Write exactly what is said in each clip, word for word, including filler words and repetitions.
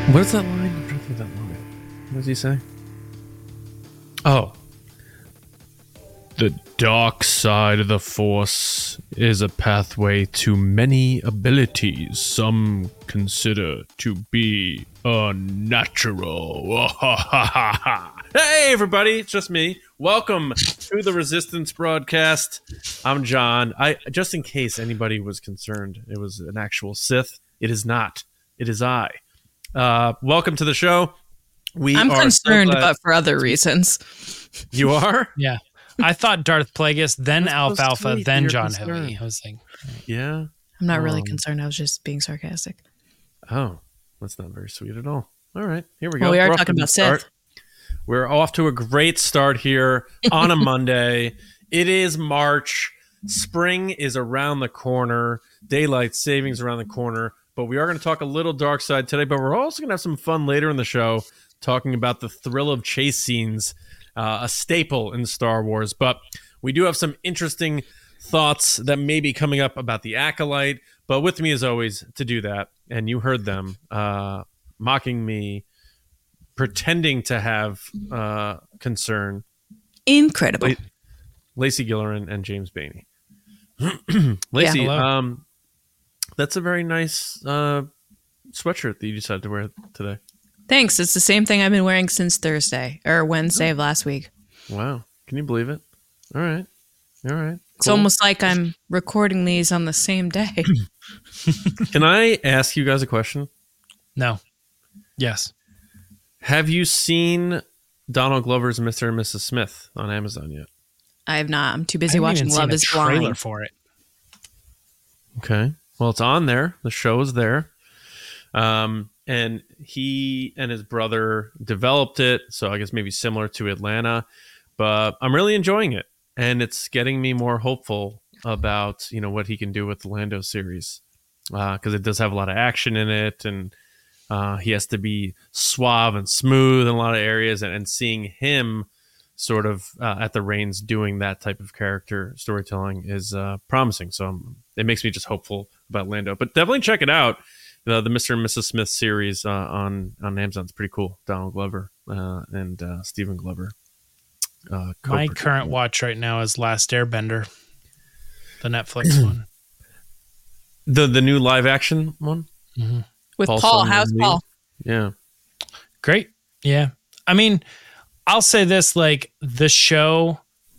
What is that line? I'm trying to think of that line. What does he say? Oh. The dark side of the Force is a pathway to many abilities some consider to be unnatural. Hey, everybody, it's just me. Welcome to the Resistance broadcast. I'm John. I just in case anybody was concerned, it was an actual Sith. It is not. It is I. Uh, welcome to the show. We I'm are concerned, so but for other reasons. You are? Yeah. I thought Darth Plagueis, then That's so Alfalfa, sweet then that you're John concerned. Hui. I was like, Yeah. I'm not really Um, concerned. I was just being sarcastic. Oh, that's not very sweet at all. All right, here we Well, go. we are We're off talking to a about good start. Sith. We're off to a great start here on a Monday. It is March. Spring is around the corner. Daylight savings around the corner. But we are going to talk a little dark side today. But we're also going to have some fun later in the show, talking about the thrill of chase scenes, uh, a staple in Star Wars. But we do have some interesting thoughts that may be coming up about the Acolyte. But with me, as always, to do that, and you heard them uh, mocking me, pretending to have uh, concern, Incredible. La- Lacey Gillerin and James Bainey. Lacey, hello. um, that's a very nice uh, sweatshirt that you decided to wear today. Thanks. It's the same thing I've been wearing since Thursday or Wednesday of last week. Wow. Can you believe it? All right. All right. It's Cool. almost like I'm recording these on the same day. Can I ask you guys a question? no. Yes. Have you seen Donald Glover's Mister and Missus Smith on Amazon yet? I have not. I'm too I busy haven't watching even Love seen a is trailer Blind. for it. Okay. Well, it's on there. The show is there. Um, and he and his brother developed it. So I guess maybe similar to Atlanta, but I'm really enjoying it. And it's getting me more hopeful about, you know, what he can do with the Lando series. Uh, cause it does have a lot of action in it. And, uh, he has to be suave and smooth in a lot of areas, and, and seeing him sort of, uh, at the reins doing that type of character storytelling is, uh, promising. So um, it makes me just hopeful about Lando, but definitely check it out. The, the Mister and Missus Smith series uh, on on Amazon is pretty cool. Donald Glover uh, and uh, Stephen Glover. Uh, My co-producing current it. watch right now is Last Airbender, the Netflix one. the the new live action one. Mm-hmm. With Paul Paul. Simon How's Lee. Paul? Yeah, Great. Yeah. I mean, I'll say this, like the show.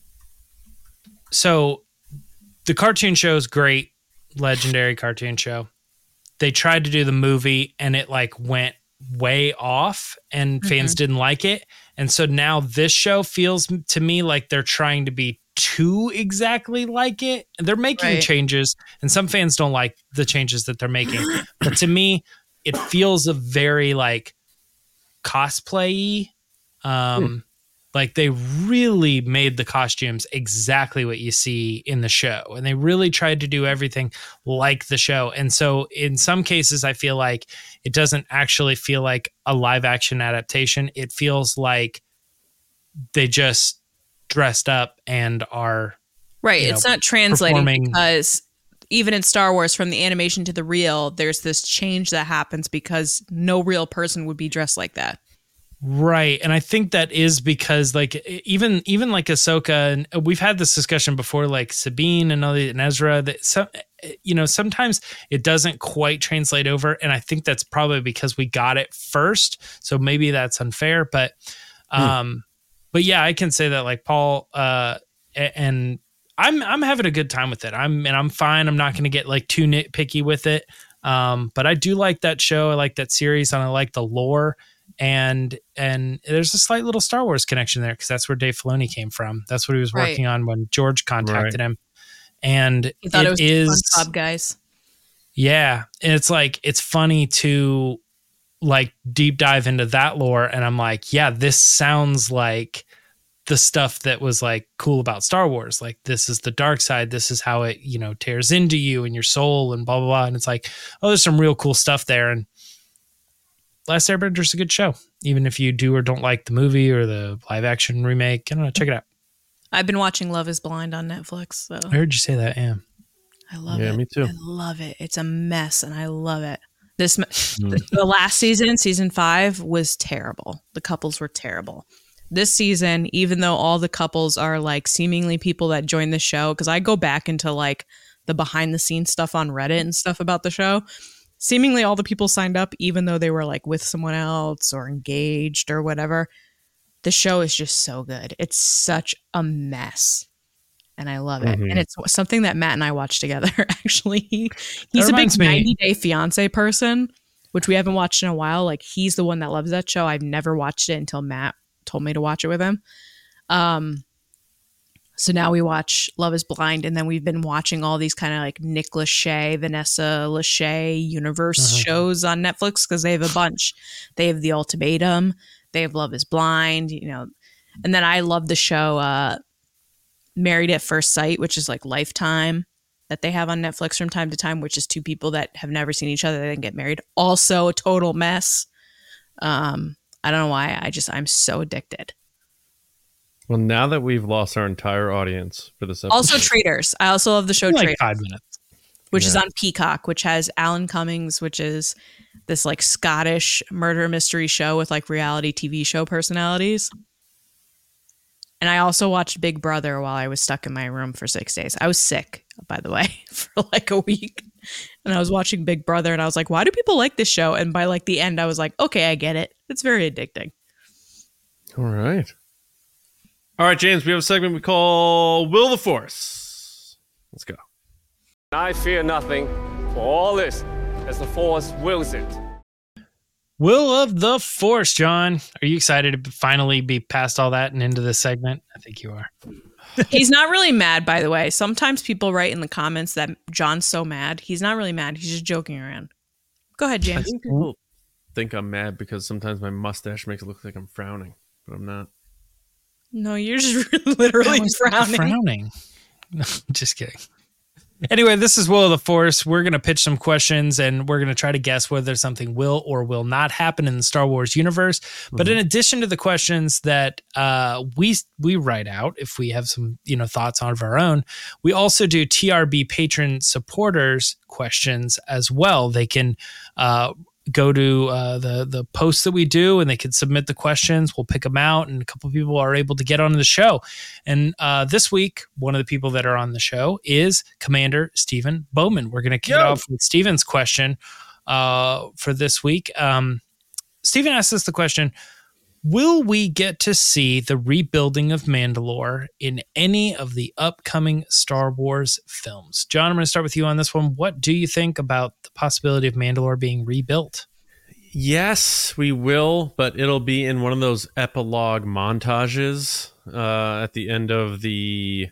So the cartoon show is great. Legendary cartoon show. They tried to do the movie and it like went way off and Mm-hmm. fans didn't like it. And so now this show feels to me like they're trying to be too exactly like it. They're making Right. changes and some fans don't like the changes that they're making. But to me, it feels a very like cosplay-y. Um, Like they really made the costumes exactly what you see in the show. And they really tried to do everything like the show. And so in some cases, I feel like it doesn't actually feel like a live action adaptation. It feels like they just dressed up and are Right. you It's know, not translating performing- because even in Star Wars, from the animation to the real, there's this change that happens because no real person would be dressed like that. right. And I think that is because like even even like Ahsoka, and we've had this discussion before, like Sabine and other and Ezra, that some you know, sometimes it doesn't quite translate over. And I think that's probably because we got it first. So maybe that's unfair. But um, but yeah, I can say that like Paul uh a- and I'm I'm having a good time with it. I'm and I'm fine. I'm not gonna get like too nitpicky with it. Um, but I do like that show. I like that series and I like the lore. And and there's a slight little Star Wars connection there because that's where Dave Filoni came from. That's what he was Right. working on when George contacted Right. him. And You thought it, it was is, SpongeBob guys. yeah. And it's like it's funny to like deep dive into that lore, and I'm like, yeah, this sounds like the stuff that was like cool about Star Wars. Like this is the dark side. This is how it you know tears into you and your soul and blah blah blah. And it's like, oh, there's some real cool stuff there. And Last Airbender is a good show, even if you do or don't like the movie or the live action remake. I don't know, check it out. I've been watching Love is Blind on Netflix. So I heard you say that, yeah. I love Yeah, it. me too. I love it. It's a mess and I love it. This the, the last season, season five, was terrible. The couples were terrible. This season, even though all the couples are like seemingly people that join the show, because I go back into like the behind the scenes stuff on Reddit and stuff about the show, seemingly all the people signed up, even though they were like with someone else or engaged or whatever. The show is just so good. It's such a mess. And I love it. Mm-hmm. And it's something that Matt and I watch together, actually. He, he's a big ninety Day Fiance person, which we haven't watched in a while. Like, he's the one that loves that show. I've never watched it until Matt told me to watch it with him. Um, so now we watch Love is Blind, and then we've been watching all these kind of like Nick Lachey, Vanessa Lachey universe uh-huh. shows on Netflix, because they have a bunch. They have The Ultimatum. They have Love is Blind, you know. And then I love the show uh, Married at First Sight, which is like Lifetime, that they have on Netflix from time to time, which is two people that have never seen each other, they didn't get married. Also a total mess. Um, I don't know why. I just, I'm so addicted. Well, now that we've lost our entire audience for this episode. Also Traitors. I also love the show like Traitors. Five minutes. Which Yeah. is on Peacock, which has Alan Cummings, which is this like Scottish murder mystery show with like reality T V show personalities. And I also watched Big Brother while I was stuck in my room for six days. I was sick, by the way, for like a week. And I was watching Big Brother and I was like, why do people like this show? And by like the end, I was like, okay, I get it. It's very addicting. All right. All right, James, we have a segment we call Will the Force. Let's go. I fear nothing, for all this, as the Force wills it. Will of the Force, John. Are you excited to finally be past all that and into this segment? I think you are. He's not really mad, by the way. Sometimes people write in the comments that John's so mad. He's not really mad. He's just joking around. Go ahead, I James. think people think I'm mad because sometimes my mustache makes it look like I'm frowning, but I'm not. No, you're just literally That was frowning. frowning. No, just kidding. Anyway, this is Will of the Force. We're going to pitch some questions and we're going to try to guess whether something will or will not happen in the Star Wars universe. Mm-hmm. But in addition to the questions that uh, we we write out, if we have some you know thoughts on of our own, we also do T R B patron supporters questions as well. They can uh, go to uh, the the posts that we do and they can submit the questions. We'll pick them out and a couple of people are able to get on the show. And uh, this week, one of the people that are on the show is Commander Stephen Bowman. We're going to kick Yo. it off with Stephen's question uh, for this week. Um, Stephen asked us the question, will we get to see the rebuilding of Mandalore in any of the upcoming Star Wars films? John, I'm going to start with you on this one. What do you think about the possibility of Mandalore being rebuilt? Yes, we will, but it'll be in one of those epilogue montages uh, at the end of the...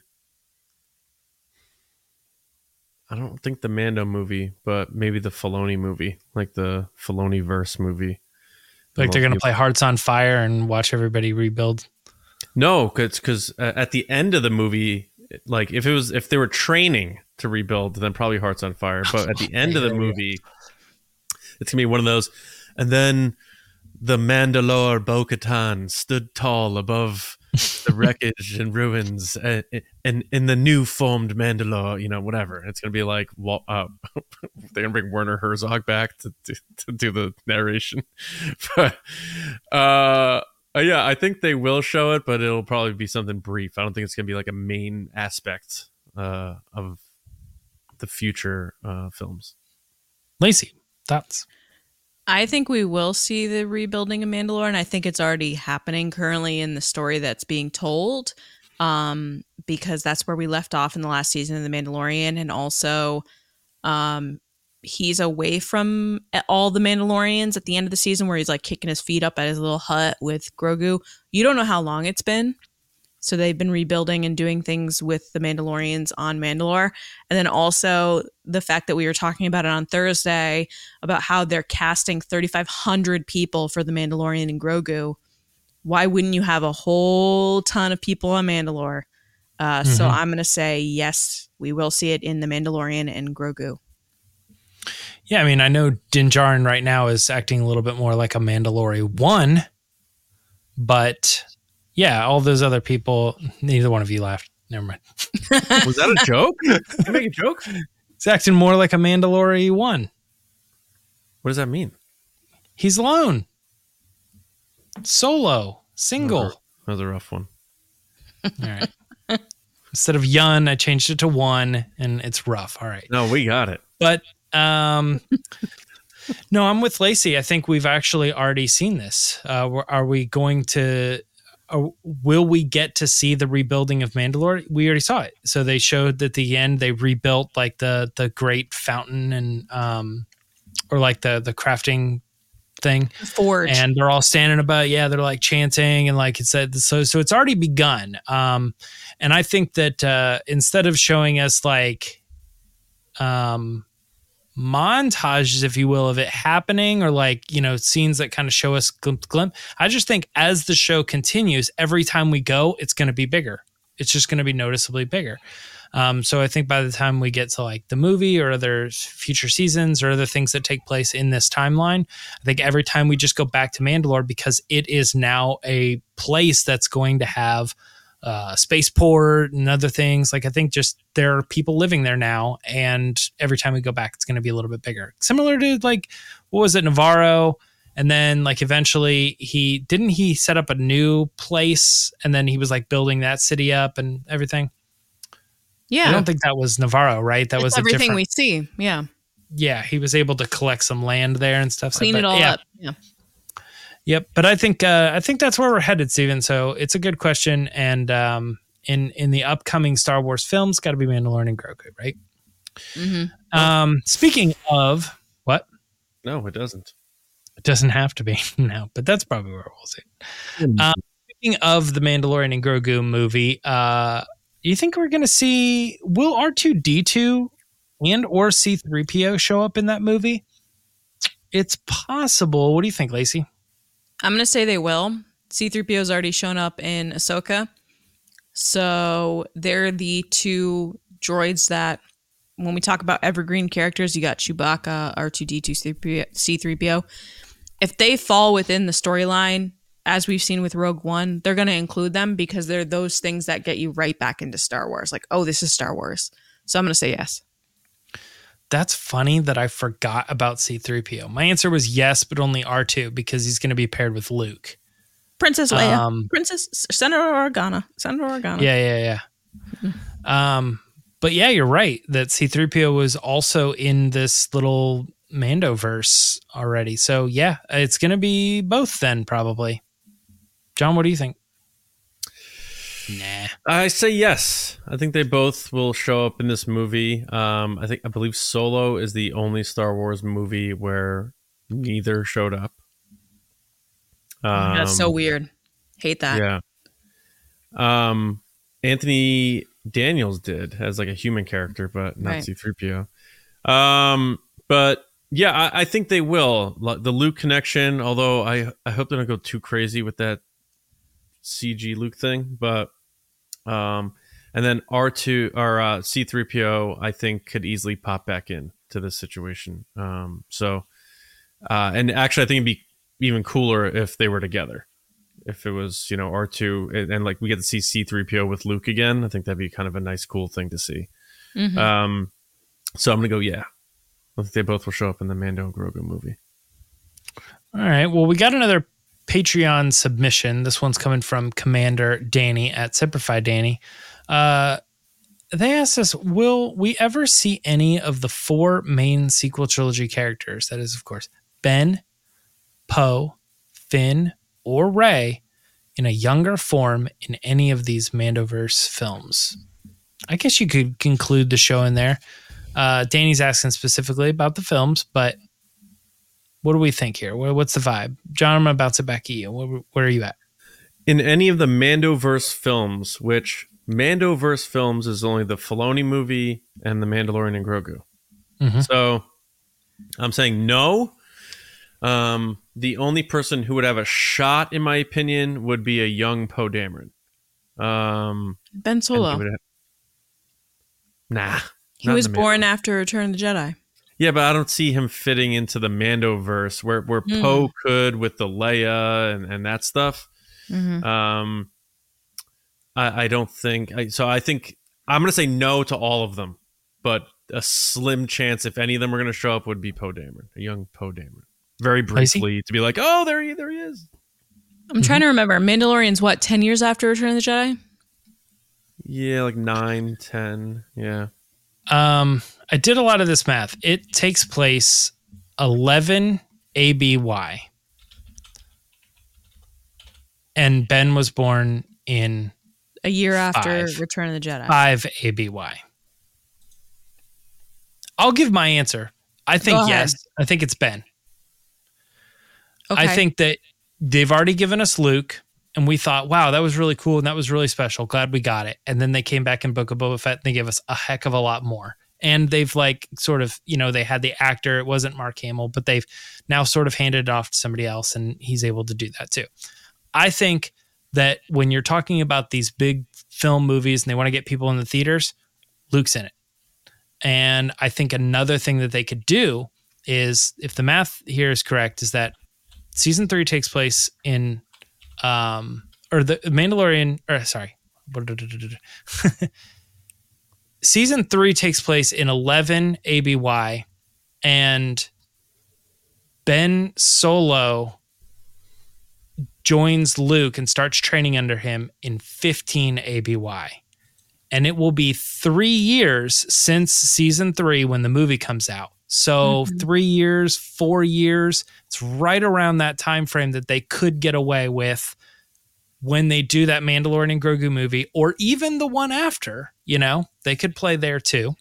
I don't think the Mando movie, but maybe the Filoni movie, like the Filoni-verse movie. Like they're going to play Hearts on Fire and watch everybody rebuild? No, because at the end of the movie, like if it was if they were training to rebuild, then probably Hearts on Fire. But at the end of the movie, it's going to be one of those. And then the Mandalore Bo-Katan stood tall above the wreckage and ruins and in, in the new formed Mandalore, you know, whatever. It's going to be like, uh, they're going to bring Werner Herzog back to, to, to do the narration. But, uh, yeah, I think they will show it, but it'll probably be something brief. I don't think it's going to be like a main aspect uh, of the future uh, films. Lacey, thoughts? I think we will see the rebuilding of Mandalore, and I think it's already happening currently in the story that's being told, um, because that's where we left off in the last season of The Mandalorian, and also um, he's away from all the Mandalorians at the end of the season where he's like kicking his feet up at his little hut with Grogu. You don't know how long it's been. So they've been rebuilding and doing things with the Mandalorians on Mandalore. And then also the fact that we were talking about it on Thursday about how they're casting thirty-five hundred people for the Mandalorian and Grogu. Why wouldn't you have a whole ton of people on Mandalore? Uh, mm-hmm. So I'm going to say, yes, we will see it in the Mandalorian and Grogu. Yeah, I mean, I know Din Djarin right now is acting a little bit more like a Mandalorian one, but... yeah, all those other people, neither one of you laughed. Never mind. Was that a joke? Did you make a joke? It's acting more like a Mandalorian one. What does that mean? He's alone. Solo. Single. That was a rough one. All right. Instead of yun, I changed it to one, and it's rough. All right. No, we got it. But um, no, I'm with Lacey. I think we've actually already seen this. Uh, are we going to? Uh, will we get to see the rebuilding of Mandalore? We already saw it. So they showed at the end they rebuilt like the the great fountain and um, or like the the crafting thing, Forge, and they're all standing about. Yeah, they're like chanting and like it said. So so it's already begun. Um, and I think that uh, instead of showing us like um. montages, if you will, of it happening, or like, you know, scenes that kind of show us glimpse glimpse. I just think as the show continues, every time we go, it's going to be bigger. It's just going to be noticeably bigger. Um, so I think by the time we get to like the movie or other future seasons or other things that take place in this timeline, I think every time we just go back to Mandalore, because it is now a place that's going to have uh spaceport and other things. Like I think just there are people living there now, and every time we go back it's going to be a little bit bigger, similar to like what was it, Navarro, and then like eventually he didn't he set up a new place, and then he was like building that city up and everything. yeah, I don't think that was Navarro, right? That it's was a everything different, we see. Yeah, yeah, he was able to collect some land there and stuff. clean so, it but, all yeah. up. Yeah. Yep, but I think uh, I think that's where we're headed, Steven. So it's a good question, and um, in in the upcoming Star Wars films, got to be Mandalorian and Grogu, right? Mm-hmm. Um, speaking of what, No, it doesn't. it doesn't have to be no, but that's probably where we'll see it. Um, speaking of the Mandalorian and Grogu movie, uh, do you think we're going to see will R two D two and or C three P O show up in that movie? It's possible. What do you think, Lacey? I'm going to say they will. C three P O's already shown up in Ahsoka. So they're the two droids that, when we talk about evergreen characters, you got Chewbacca, R two D two, C three P O. If they fall within the storyline, as we've seen with Rogue One, they're going to include them because they're those things that get you right back into Star Wars. Like, oh, this is Star Wars. So I'm going to say yes. That's funny that I forgot about C three P O. My answer was yes, but only R two because he's going to be paired with Luke. Princess Leia. Um, Princess Senator Organa. Senator Organa. Yeah, yeah, yeah. um, but yeah, you're right that C three P O was also in this little Mandoverse already. So yeah, it's going to be both then probably. John, what do you think? Nah. I say yes. I think they both will show up in this movie. Um, I think I believe Solo is the only Star Wars movie where neither showed up. Um, That's so weird. Hate that. Yeah. Um, Anthony Daniels did as like a human character, but not Right. C three P O. Um, but yeah, I, I think they will. Like, the Luke connection, although I I hope they don't go too crazy with that C G Luke thing, but um, and then R two or uh, C three P O, I think could easily pop back in to this situation. Um, so, uh, and actually, I think it'd be even cooler if they were together. If it was, you know, R two and, and like we get to see C three P O with Luke again, I think that'd be kind of a nice, cool thing to see. Mhm. Um, so I'm gonna go, yeah. I think they both will show up in the Mando and Grogu movie. All right. Well, we got another Patreon submission. This one's coming from Commander Danny at Simplify Danny. Uh, they asked us, will we ever see any of the four main sequel trilogy characters? That is, of course, Ben, Poe, Finn, or Rey in a younger form in any of these Mandoverse films. I guess you could conclude the show in there. Uh, Danny's asking specifically about the films, but what do we think here? What's the vibe? John, I'm going to bounce it back at you. Where, where are you at? In any of the Mandoverse films, which Mandoverse films is only the Filoni movie and the Mandalorian and Grogu. Mhm. So I'm saying no. Um, the only person who would have a shot, in my opinion, would be a young Poe Dameron. Um, Ben and he Solo. would have- nah. He not in was the born Mando- after Return of the Jedi. Yeah, but I don't see him fitting into the Mandoverse where where Hmm. Poe could with the Leia and, and that stuff. Mhm. Um, I, I don't think I, so. I think I'm going to say no to all of them, but a slim chance if any of them were going to show up would be Poe Dameron, a young Poe Dameron, very briefly to be like, oh, there he there he is. I'm mm-hmm. trying to remember. Mandalorian's what, ten years after Return of the Jedi? Yeah, like nine, ten. Yeah. Um, I did a lot of this math. It takes place eleven A B Y. And Ben was born in a year after five, Return of the Jedi. five A B Y. I'll give my answer. I think yes. I think it's Ben. Okay. I think that they've already given us Luke, and we thought, wow, that was really cool and that was really special. Glad we got it. And then they came back in Book of Boba Fett and they gave us a heck of a lot more. And they've like sort of, you know, they had the actor. It wasn't Mark Hamill, but they've now sort of handed it off to somebody else, and he's able to do that too. I think that when you're talking about these big film movies and they want to get people in the theaters, Luke's in it. And I think another thing that they could do is, if the math here is correct, is that season three takes place in, um, or the Mandalorian, or sorry, season three takes place in eleven A B Y, and Ben Solo joins Luke and starts training under him in fifteen A B Y. And it will be three years since season three when the movie comes out. So mm-hmm. three years, four years. It's right around that time frame that they could get away with when they do that Mandalorian and Grogu movie, or even the one after. You know, they could play there too.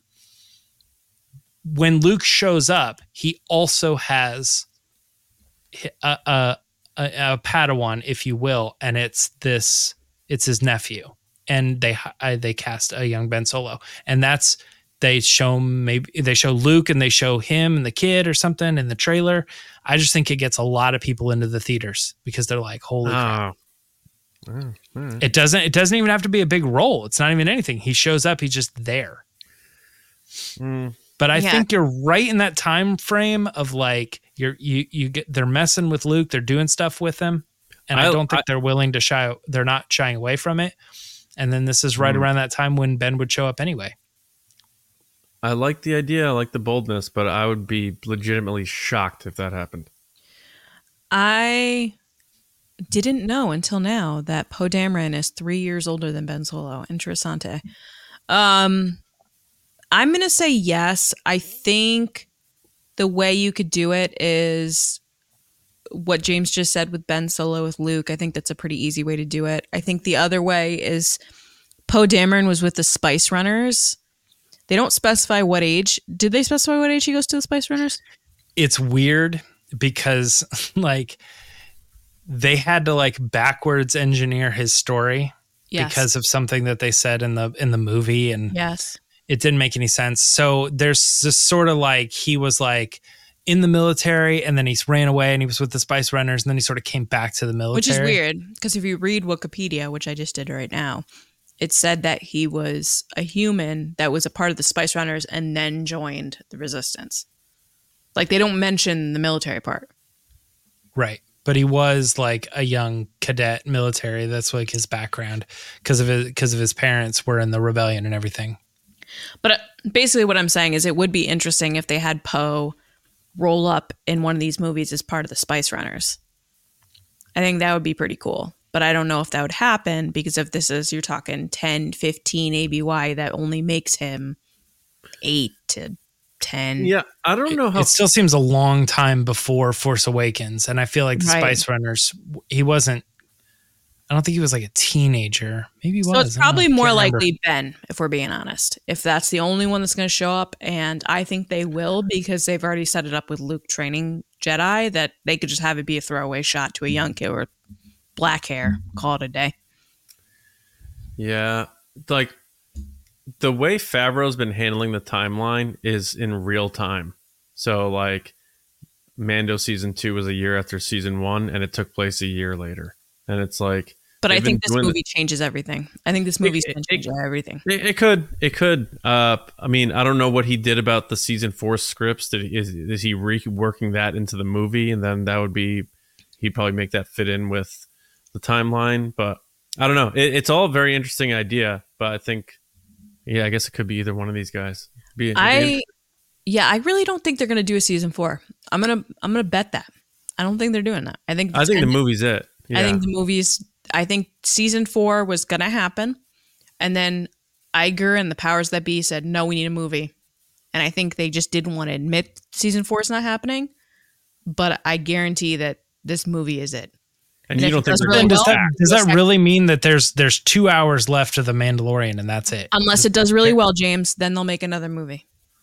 When Luke shows up, he also has a, a, a, a Padawan, if you will, and it's this, it's his nephew. And they uh, they cast a young Ben Solo, and that's they show maybe they show Luke and they show him and the kid or something in the trailer. I just think it gets a lot of people into the theaters because they're like, holy crap. Oh. Oh, right. It doesn't it doesn't even have to be a big role. It's not even anything. He shows up, he's just there. Mm. But I yeah. think you're right in that time frame of like you're you you get they're messing with Luke, they're doing stuff with him, and I, I don't think I, they're willing to shy. They're not shying away from it. And then this is right mm. around that time when Ben would show up anyway. I like the idea. I like the boldness, but I would be legitimately shocked if that happened. I didn't know until now that Poe Dameron is three years older than Ben Solo. Interessante. Um, I'm going to say yes. I think the way you could do it is what James just said with Ben Solo with Luke. I think that's a pretty easy way to do it. I think the other way is Poe Dameron was with the Spice Runners. They don't specify what age. Did they specify what age he goes to the Spice Runners? It's weird because like they had to like backwards engineer his story yes. because of something that they said in the in the movie, and yes, it didn't make any sense. So there's this sort of like he was like in the military, and then he ran away and he was with the Spice Runners, and then he sort of came back to the military. Which is weird, because if you read Wikipedia, which I just did right now, it said that he was a human that was a part of the Spice Runners and then joined the Resistance. Like, they don't mention the military part. Right. But he was like a young cadet military. That's like his background because of his, because of his parents were in the rebellion and everything. But uh, basically what I'm saying is it would be interesting if they had Poe roll up in one of these movies as part of the Spice Runners. I think that would be pretty cool. But I don't know if that would happen, because if this is, you're talking ten, fifteen A B Y, that only makes him eight to ten. Yeah, I don't know how. It still seems a long time before Force Awakens. And I feel like the right. Spice Runners, he wasn't, I don't think he was like a teenager. Maybe he was. So it's probably more likely Ben, if we're being honest, if that's the only one that's going to show up. And I think they will, because they've already set it up with Luke training Jedi, that they could just have it be a throwaway shot to a young kid or black hair, call it a day. Yeah, like the way Favreau's been handling the timeline is in real time. So like Mando season two was a year after season one, and it took place a year later. And it's like, but I think this movie the, changes everything. I think this movie's going to change everything. It, it could, it could. Uh, I mean, I don't know what he did about the season four scripts. Did, is is he reworking that into the movie, and then that would be, he'd probably make that fit in with the timeline. But I don't know. It, it's all a very interesting idea. But I think, yeah, I guess it could be either one of these guys. Be, be I yeah, I really don't think they're gonna do a season four. I'm gonna I'm gonna bet that. I don't think they're doing that. I think I think the ended. movie's it. Yeah. I think the movie's I think season four was gonna happen. And then Iger and the powers that be said, no, we need a movie. And I think they just didn't want to admit season four is not happening. But I guarantee that this movie is it. and and you if don't it think does they're really going does to well- that does Yes, that I- really mean that there's there's two hours left of the Mandalorian and that's it? Unless it does really well, James, then they'll make another movie.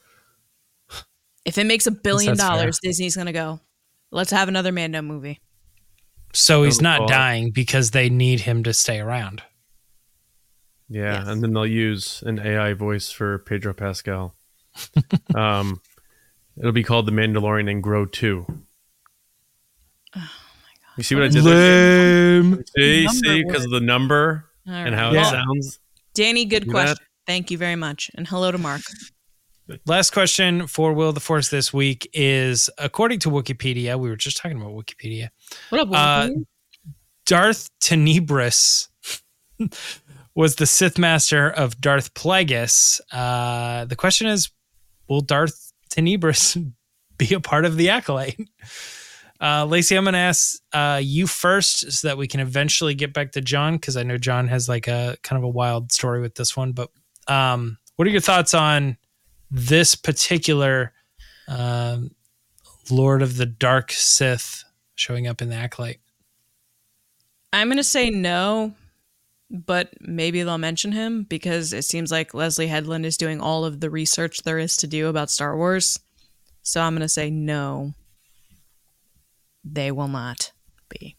If it makes a billion that's fair. dollars, Disney's going to go, let's have another Mando movie. So he's Oh, not God. dying because they need him to stay around. Yeah, Yes. and then they'll use an A I voice for Pedro Pascal. um, it'll be called The Mandalorian and Grow two. Oh You see what I did there? Lame. See, Number see, because of the number All and right. how Yeah. it sounds. Danny, good See question. that? Thank you very much. And hello to Mark. Last question for Will of the Force this week is, according to Wikipedia, we were just talking about Wikipedia, What up, Uh, Wolverine? Darth Tenebris was the Sith Master of Darth Plagueis. Uh, the question is, will Darth Tenebris be a part of the Acolyte? Uh, Lacey, I'm going to ask uh, you first so that we can eventually get back to John, because I know John has like a kind of a wild story with this one. But um, what are your thoughts on this particular um, Lord of the Dark Sith showing up in the Acolyte? I'm going to say no, but maybe they'll mention him because it seems like Leslie Headland is doing all of the research there is to do about Star Wars. So I'm going to say no. They will not be.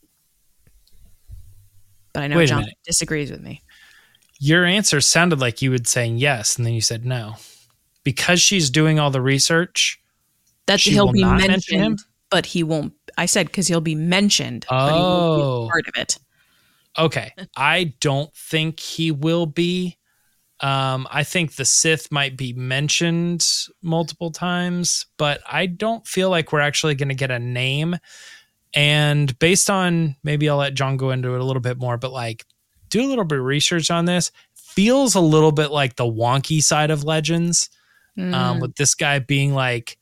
But I know Wait a John minute. disagrees with me. Your answer sounded like you would saying yes, and then you said no. Because she's doing all the research, That She he'll will be not mentioned, mention him? but he won't. I said because he'll be mentioned, but he won't be Oh. a part of it. okay. I don't think he will be. Um, I think the Sith might be mentioned multiple times, but I don't feel like we're actually going to get a name. And based on, maybe I'll let John go into it a little bit more, but like do a little bit of research on this. Feels a little bit like the wonky side of Legends. Mm. Um, with this guy being like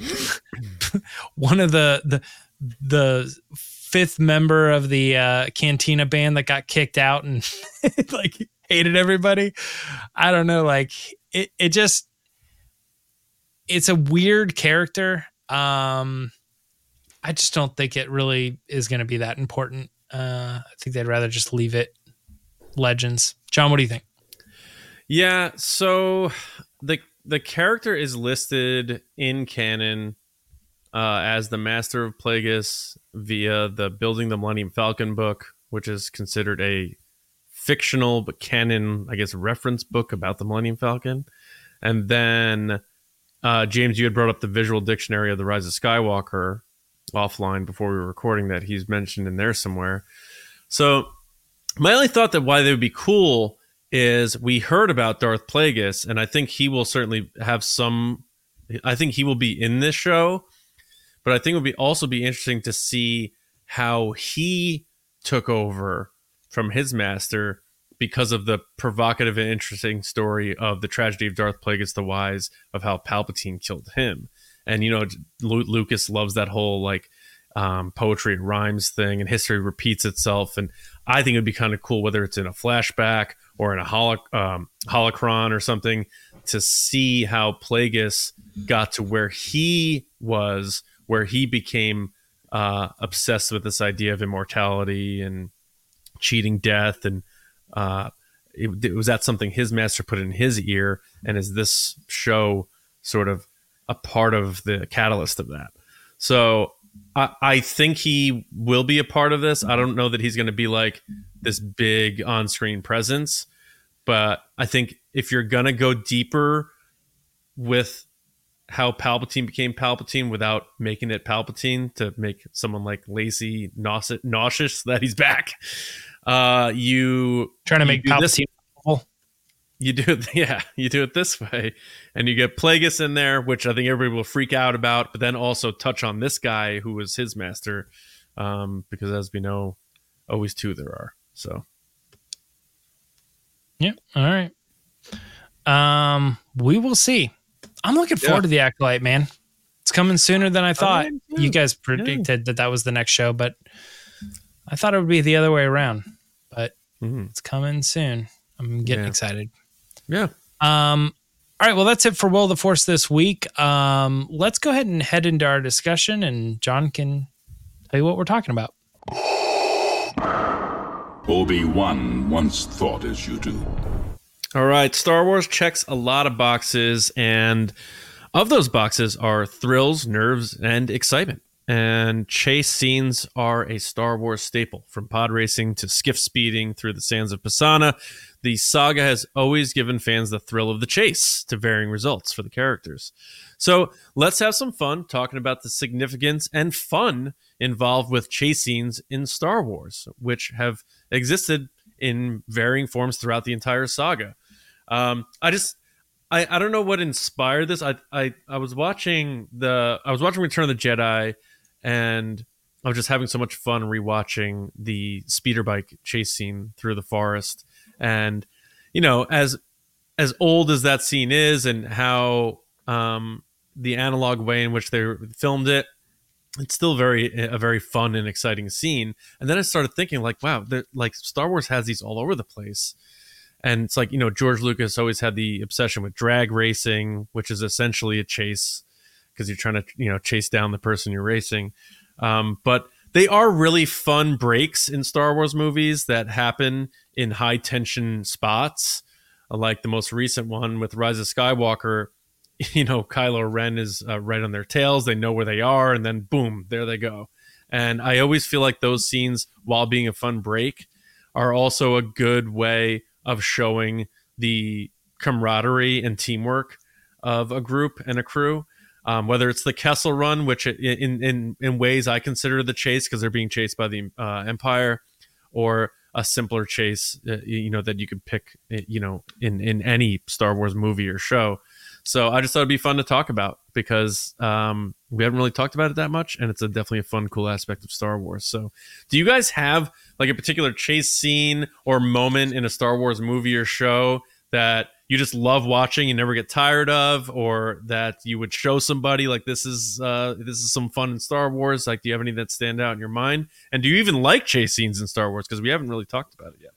one of the the the fifth member of the uh, Cantina band that got kicked out and like hated everybody. I don't know, like it. It just it's a weird character. Um, I just don't think it really is going to be that important. Uh, I think they'd rather just leave it Legends. John, what do you think? Yeah, so the the character is listed in canon uh, as the Master of Plagueis via the Building the Millennium Falcon book, which is considered a fictional but canon, I guess, reference book about the Millennium Falcon. And then, uh, James, you had brought up the Visual Dictionary of the Rise of Skywalker offline before we were recording that he's mentioned in there somewhere. So my only thought that why they would be cool is we heard about Darth Plagueis, and I think he will certainly have some. I think he will be in this show, but I think it would be also be interesting to see how he took over from his master because of the provocative and interesting story of the tragedy of Darth Plagueis the Wise, of how Palpatine killed him. And you know, Lu- Lucas loves that whole like um, poetry and rhymes thing, and history repeats itself. And I think it'd be kind of cool, whether it's in a flashback or in a holo, um, holocron or something, to see how Plagueis got to where he was, where he became uh, obsessed with this idea of immortality and cheating death. And uh, it, it was that something his master put in his ear, and is this show sort of a part of the catalyst of that? So I, I think he will be a part of this. I don't know that he's going to be like this big on-screen presence, but I think if you're going to go deeper with how Palpatine became Palpatine without making it Palpatine, to make someone like Lacey nauseous, nauseous that he's back, uh, you Trying to you make do this- Palpatine awful. You do it, yeah. You do it this way, and you get Plagueis in there, which I think everybody will freak out about. But then also touch on this guy who was his master, um, because as we know, always two there are. So Yeah. All right. Um, we will see. I'm looking forward Yeah. to the Acolyte, man. It's coming sooner than I thought. am too. You guys predicted that that was the next show, but I thought it would be the other way around. But Mhm. it's coming soon. I'm getting Yeah. excited. Yeah. Um, all right, well, that's it for Will of the Force this week. Um, let's go ahead and head into our discussion, and John can tell you what we're talking about. Obi-Wan once thought as you do. All right. Star Wars checks a lot of boxes, and of those boxes are thrills, nerves, and excitement. And chase scenes are a Star Wars staple. From pod racing to skiff speeding through the sands of Pisana, the saga has always given fans the thrill of the chase to varying results for the characters. So let's have some fun talking about the significance and fun involved with chase scenes in Star Wars, which have existed in varying forms throughout the entire saga. Um, I just, I, I don't know what inspired this. I, I, I was watching the, I was watching Return of the Jedi, and I was just having so much fun rewatching the speeder bike chase scene through the forest. And, you know, as, as old as that scene is, and how, um, the analog way in which they filmed it, it's still very a very fun and exciting scene. And then I started thinking, like, wow, like Star Wars has these all over the place. And it's like, you know, George Lucas always had the obsession with drag racing, which is essentially a chase because you're trying to, you know, chase down the person you're racing. Um, but they are really fun breaks in Star Wars movies that happen in high tension spots, like the most recent one with Rise of Skywalker. You know, Kylo Ren is uh, right on their tails. They know where they are, and then boom, there they go. And I always feel like those scenes, while being a fun break, are also a good way of showing the camaraderie and teamwork of a group and a crew. Um, whether it's the Kessel Run, which in in in ways I consider the chase because they're being chased by the uh, Empire, or a simpler chase, uh, you know, that you could pick, you know, in in any Star Wars movie or show. So I just thought it'd be fun to talk about because um, we haven't really talked about it that much, and it's a definitely a fun, cool aspect of Star Wars. So do you guys have like a particular chase scene or moment in a Star Wars movie or show that you just love watching and never get tired of, or that you would show somebody like this is uh, this is some fun in Star Wars? Like, do you have any that stand out in your mind? And do you even like chase scenes in Star Wars? Because we haven't really talked about it yet.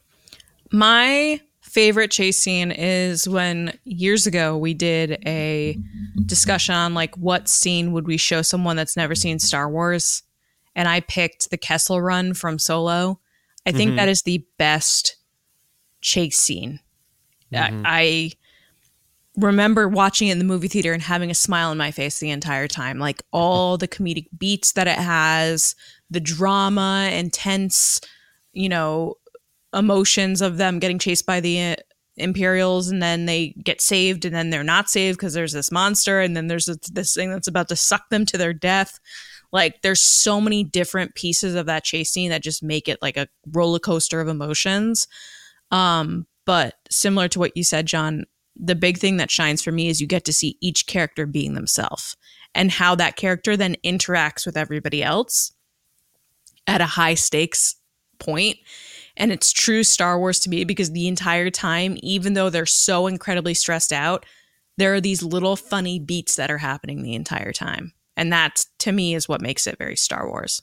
My favorite chase scene is when years ago we did a discussion on like what scene would we show someone that's never seen Star Wars, and I picked the Kessel Run from Solo. I think Mhm. that is the best chase scene. Mhm. I, I remember watching it in the movie theater and having a smile on my face the entire time. Like all the comedic beats that it has, the drama and tense, you know, emotions of them getting chased by the uh, Imperials, and then they get saved, and then they're not saved because there's this monster, and then there's this, this thing that's about to suck them to their death. Like there's so many different pieces of that chase scene that just make it like a roller coaster of emotions. Um, but similar to what you said, John, the big thing that shines for me is you get to see each character being themselves and how that character then interacts with everybody else at a high stakes point. And it's true Star Wars to me because the entire time, even though they're so incredibly stressed out, there are these little funny beats that are happening the entire time. And that, to me, is what makes it very Star Wars.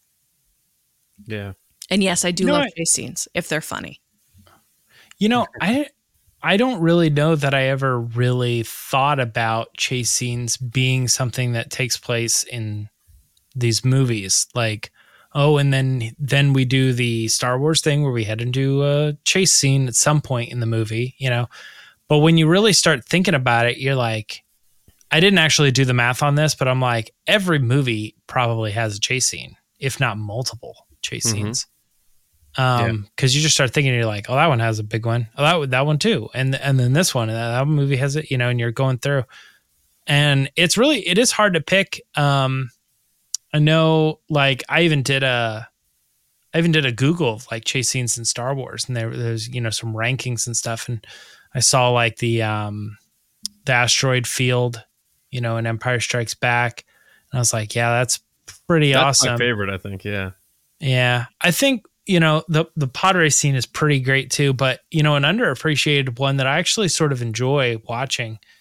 Yeah. And yes, I do You know love what? chase scenes if they're funny. You know, I I don't really know that I ever really thought about chase scenes being something that takes place in these movies. Like, oh, and then then we do the Star Wars thing where we head into a chase scene at some point in the movie, you know. But when you really start thinking about it, you're like, I didn't actually do the math on this, but I'm like, every movie probably has a chase scene, if not multiple chase Mhm. scenes. Um, because you just start thinking, you're like, oh, that one has a big one. Oh, that one- that one too, and and then this one, and that, that movie has it, you know. And you're going through, and it's really it is hard to pick. Um, I know, like I even did a, I even did a Google of like chase scenes in Star Wars, and there there's you know some rankings and stuff, and I saw like the um, the asteroid field, you know, in Empire Strikes Back, and I was like, yeah, that's pretty That's awesome. my favorite, I think. Yeah. Yeah, I think you know the the pod race scene is pretty great too, but you know an underappreciated one that I actually sort of enjoy watching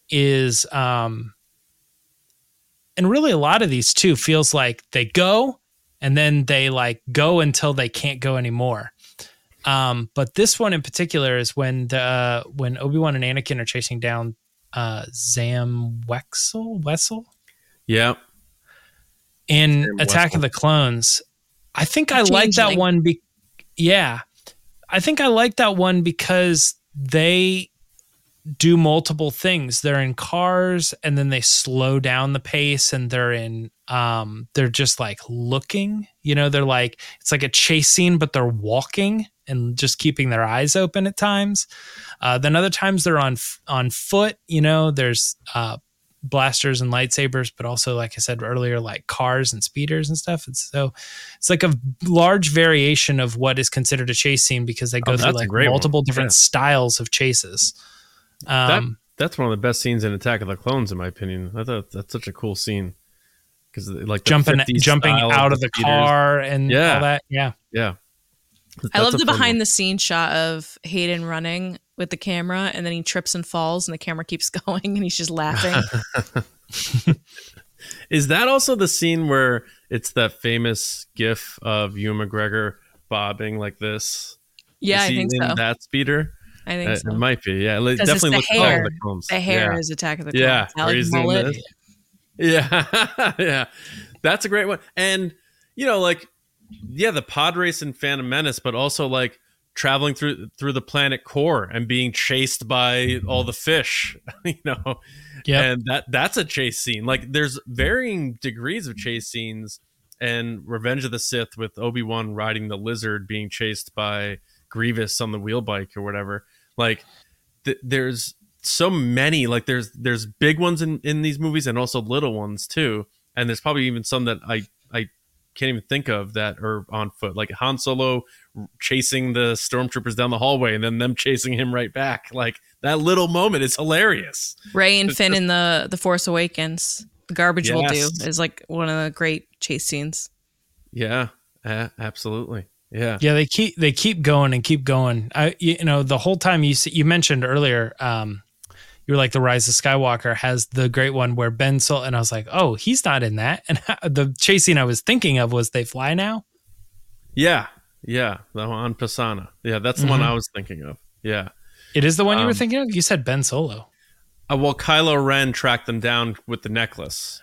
is, um, and really a lot of these too feels like they go and then they like go until they can't go anymore. Um, but this one in particular is when the when Obi-Wan and Anakin are chasing down uh, Zam Wexel, Wessel, Yeah. in Zam Attack Wessel. of the Clones. I think I like that Changeling. one. Be- yeah, I think I like that one because they do multiple things. They're in cars and then they slow down the pace and they're in um they're just like looking, you know, they're like it's like a chase scene but they're walking and just keeping their eyes open at times. Uh then other times they're on on foot, you know, there's uh blasters and lightsabers, but also like I said earlier, like cars and speeders and stuff. And so it's like a large variation of what is considered a chase scene because they go Oh, through that's a like great multiple one. different Yeah. styles of chases. That, Um, that's one of the best scenes in Attack of the Clones, in my opinion. I thought that's such a cool scene because like the jumping fifties jumping style out of the speeders. car and Yeah. all that. Yeah. Yeah, I love That's the a fun behind one. the scenes shot of Hayden running with the camera and then he trips and falls and the camera keeps going and he's just laughing. Is that also the scene where it's that famous GIF of Ewan McGregor bobbing like this? Yeah, Is I he think in so. that speeder? I think Uh, so. It might be. Yeah, it 'Cause it's definitely the looks hair. like the Clones. The hair Yeah. is Attack of the Clones. Yeah, That, like, where he's in mullet. this. Yeah, yeah, that's a great one. And you know, like, yeah, the pod race in Phantom Menace, but also like traveling through through the planet core and being chased by all the fish. You know, Yep. and that that's a chase scene. Like, there's varying degrees of chase scenes. And Revenge of the Sith with Obi-Wan riding the lizard, being chased by Grievous on the wheel bike or whatever. Like, th- there's so many. Like, there's there's big ones in, in these movies and also little ones too. And there's probably even some that I I can't even think of that are on foot. Like Han Solo chasing the stormtroopers down the hallway and then them chasing him right back. Like, that little moment is hilarious. Ray and It's Finn just- in the the Force Awakens. The garbage will do Yes. is like one of the great chase scenes. Yeah, a- absolutely. Yeah. Yeah, they keep they keep going and keep going. I you know the whole time you see, you mentioned earlier, um, you were like the Rise of Skywalker has the great one where Ben Sol and I was like, oh, he's not in that. And the chase scene I was thinking of was They Fly Now. Yeah. Yeah. The one on Pisana. Yeah, that's the one Mhm. I was thinking of. Yeah. It is the one you were Um, thinking of. You said Ben Solo. Uh, well, Kylo Ren tracked them down with the necklace.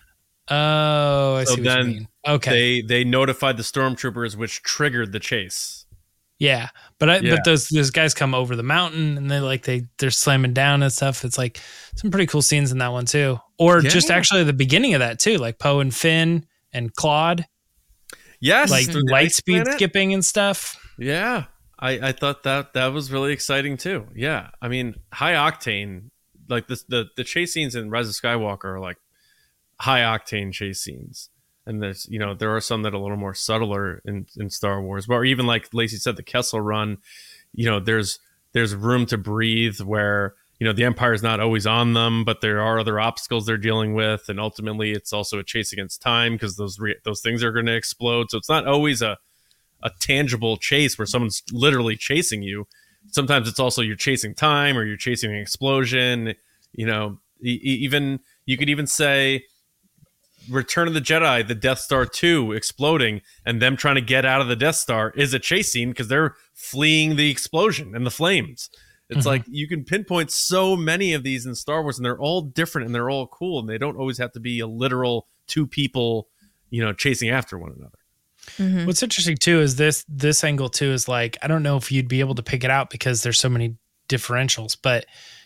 Oh, I So see what then you mean. Okay, They they notified the stormtroopers, which triggered the chase. yeah, but I, Yeah. but those those guys come over the mountain and they like they they're slamming down and stuff. It's like some pretty cool scenes in that one too, or just Yeah. actually the beginning of that too, like Poe and Finn and Claude, Yes, like through the light ice speed planet. skipping and stuff. Yeah, I I thought that that was really exciting too. Yeah, I mean, high octane. Like this, the the chase scenes in Rise of Skywalker are like high octane chase scenes. And there's, you know, there are some that are a little more subtler in, in Star Wars, or even like Lacey said, the Kessel Run, you know, there's there's room to breathe where, you know, the Empire is not always on them, but there are other obstacles they're dealing with, and ultimately it's also a chase against time because those re- those things are going to explode. So it's not always a a tangible chase where someone's literally chasing you. Sometimes it's also you're chasing time or you're chasing an explosion. You know, e- e- even you could even say Return of the Jedi, the Death Star two exploding and them trying to get out of the Death Star is a chase scene because they're fleeing the explosion and the flames. It's Mhm. like you can pinpoint so many of these in Star Wars and they're all different and they're all cool and they don't always have to be a literal two people, you know, chasing after one another. Mhm. What's interesting too is this this angle too is like I don't know if you'd be able to pick it out because there's so many differentials, but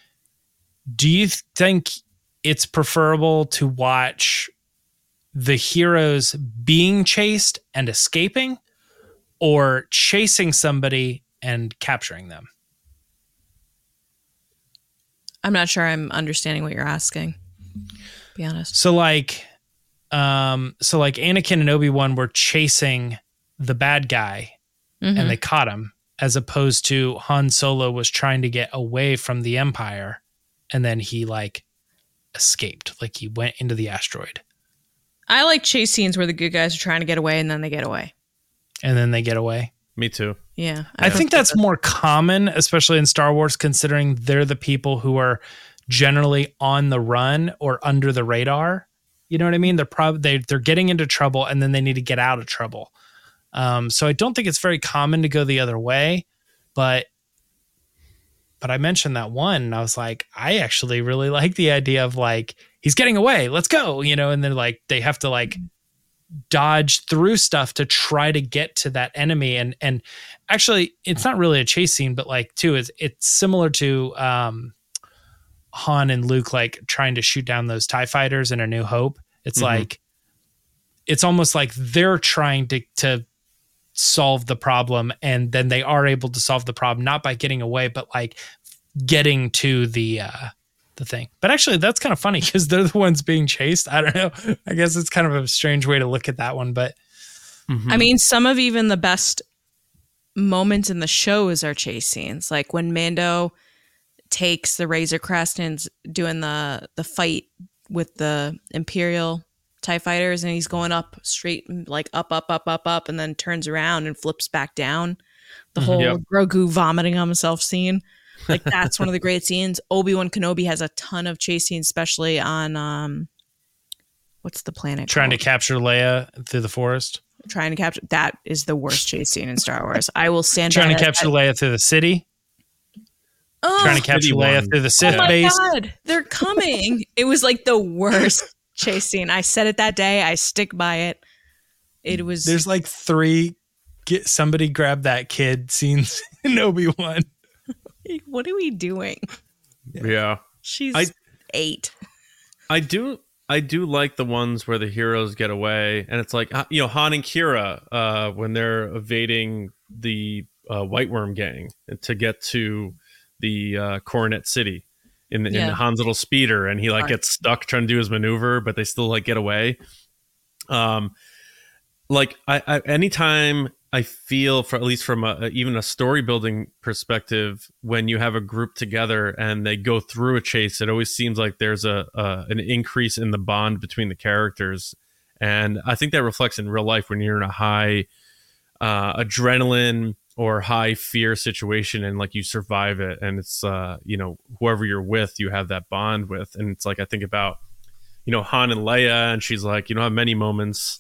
do you think it's preferable to watch the heroes being chased and escaping or chasing somebody and capturing them? I'm not sure I'm understanding what you're asking. Be honest. So like um so like Anakin and Obi-Wan were chasing the bad guy Mhm. and they caught him, as opposed to Han Solo was trying to get away from the Empire and then he like escaped, like he went into the asteroid I like chase scenes where the good guys are trying to get away and then they get away. and then they get away. Me too. Yeah. I think that's more common, especially in Star Wars, considering they're the people who are generally on the run or under the radar. You know what I mean? They're probably they they're getting into trouble and then they need to get out of trouble. Um, so I don't think it's very common to go the other way, but but I mentioned that one and I was like, I actually really like the idea of like, he's getting away, let's go, you know, and then like they have to like dodge through stuff to try to get to that enemy. And and actually it's not really a chase scene, but like too, it's it's similar to um Han and Luke like trying to shoot down those TIE fighters in A New Hope. It's mm-hmm. like it's almost like they're trying to to solve the problem, and then they are able to solve the problem not by getting away, but like getting to the uh the thing. But actually that's kind of funny because they're the ones being chased. I don't know. I guess it's kind of a strange way to look at that one, but mm-hmm. I mean, some of even the best moments in the shows are chase scenes, like when Mando takes the Razor Crest and's doing the the fight with the Imperial TIE fighters, and he's going up straight, like up, up, up, up, up, and then turns around and flips back down. The whole yep. Grogu vomiting on himself scene. Like that's one of the great scenes. Obi-Wan Kenobi has a ton of chase scenes, especially on um, what's the planet? Trying called? to capture Leia through the forest. Trying to capture that is the worst chase scene in Star Wars. I will stand. Trying to capture that. Leia through the city. Oh, trying to capture Leia one. through the Sith oh my base. God, they're coming. It was like the worst chase scene. I said it that day. I stick by it. It was. There's like three. Get somebody grab that kid scenes in Obi-Wan. What are we doing? Yeah, she's I, eight. I do. I do like the ones where the heroes get away, and it's like you know Han and Kira uh, when they're evading the uh, White Worm gang to get to the uh, Coronet City in, the, yeah. in Han's little speeder, and he like gets stuck trying to do his maneuver, but they still like get away. Um, like I, I anytime I feel, for at least from a, even a story building perspective, when you have a group together and they go through a chase, it always seems like there's a, a an increase in the bond between the characters, and I think that reflects in real life when you're in a high uh, adrenaline or high fear situation and like you survive it, and it's uh you know whoever you're with you have that bond with. And it's like I think about you know Han and Leia, and she's like, you don't have many moments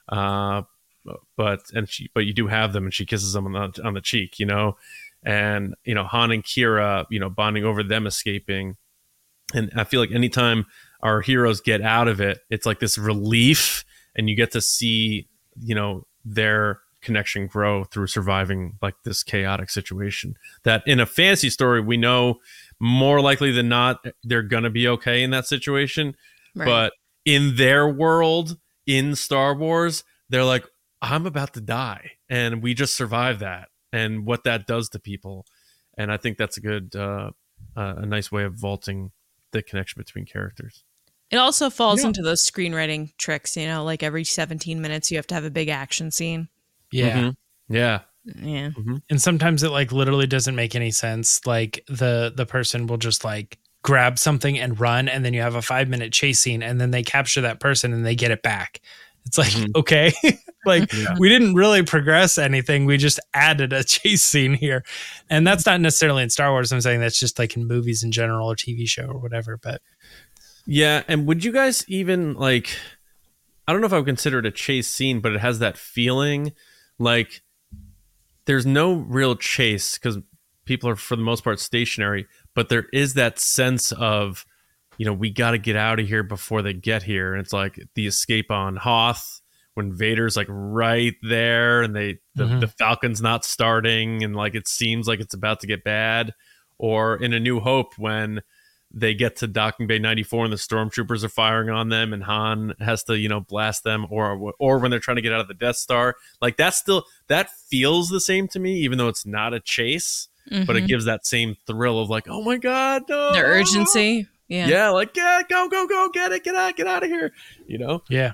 uh but and she but you do have them, and she kisses them on the, on the cheek, you know and you know Han and Kira, you know bonding over them escaping. And I feel like anytime our heroes get out of it, it's like this relief, and you get to see you know their connection grow through surviving like this chaotic situation that in a fantasy story we know more likely than not they're gonna be okay in that situation, right. But in their world, in Star Wars, they're like, I'm about to die, and we just survived that, and what that does to people. And I think that's a good uh, uh, a nice way of vaulting the connection between characters. It also falls yeah. into those screenwriting tricks, you know, like every seventeen minutes you have to have a big action scene. Yeah. Mm-hmm. Yeah. Yeah. Mm-hmm. And sometimes it like literally doesn't make any sense. Like the the person will just like grab something and run, and then you have a five minute chase scene, and then they capture that person and they get it back. It's like, mm-hmm. okay, like yeah. we didn't really progress anything. We just added a chase scene here. And that's not necessarily in Star Wars. I'm saying that's just like in movies in general or T V show or whatever. But yeah. And would you guys even like, I don't know if I would consider it a chase scene, but it has that feeling like there's no real chase because people are for the most part stationary, but there is that sense of, you know, we got to get out of here before they get here. And it's like the escape on Hoth when Vader's like right there, and they the, mm-hmm. the Falcon's not starting, and like it seems like it's about to get bad. Or in A New Hope when they get to Docking Bay ninety-four and the stormtroopers are firing on them, and Han has to, you know, blast them, or or when they're trying to get out of the Death Star. Like that still that feels the same to me, even though it's not a chase, mm-hmm. but it gives that same thrill of like, oh my God, no. The urgency. Yeah. Yeah, like yeah, go, go, go, get it, get out, get out of here. You know? Yeah.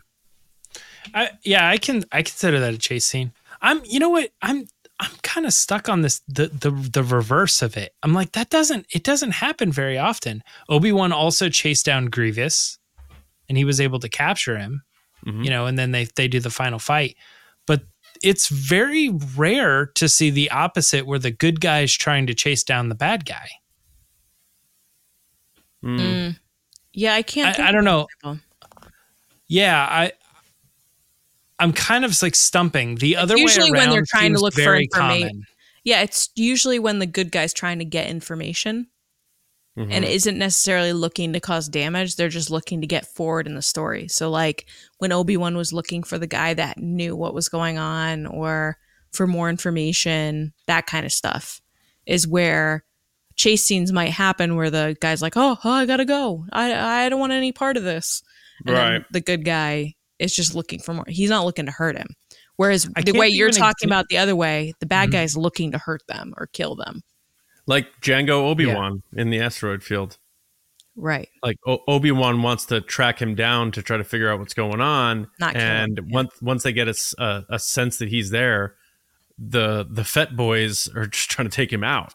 I yeah, I can I consider that a chase scene. I'm you know what? I'm I'm kind of stuck on this the the the reverse of it. I'm like, that doesn't it doesn't happen very often. Obi-Wan also chased down Grievous, and he was able to capture him. Mm-hmm. You know, and then they they do the final fight. But it's very rare to see the opposite, where the good guy is trying to chase down the bad guy. Mm. Mm. Yeah, I can't. I, think I don't of know. an example. Yeah, I I'm kind of like stumping. The It's other way usually around when they're trying to seems look for very information. common. Yeah, it's usually when the good guy's trying to get information Mhm. and isn't necessarily looking to cause damage. They're just looking to get forward in the story. So, like when Obi-Wan was looking for the guy that knew what was going on or for more information, that kind of stuff is where chase scenes might happen where the guy's like, oh, oh I gotta go. I, I don't want any part of this. And Right. then the good guy is just looking for more. He's not looking to hurt him. Whereas I the can't way think you're of an talking exa- about the other way, the bad Mhm. guy's looking to hurt them or kill them. Like Django Obi-Wan in the asteroid field. Right. Like o- Obi-Wan wants to track him down to try to figure out what's going on. Not kill him, and yeah. once once they get a, s- a- a sense that he's there, the the Fett boys are just trying to take him out.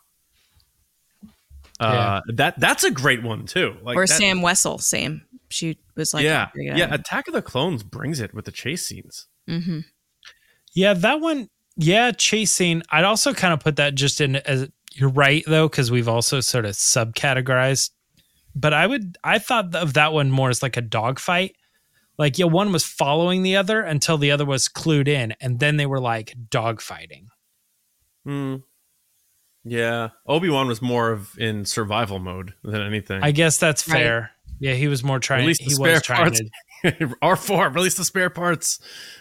Uh, that that's a great one too. Like or that- Sam Wessel, same. She was like, yeah, yeah. Attack of the Clones brings it with the chase scenes. Mm-hmm. Yeah, that one. Yeah, chasing. I'd also kind of put that just in as you're right though, because we've also sort of subcategorized. But I would, I thought of that one more as like a dogfight. Like, yeah, one was following the other until the other was clued in, and then they were like dogfighting. Hmm. Yeah, Obi-Wan was more of in survival mode than anything. I guess that's Right. fair. Yeah, he was more trying. Release the He spare was trying parts. to. R four, release the spare parts.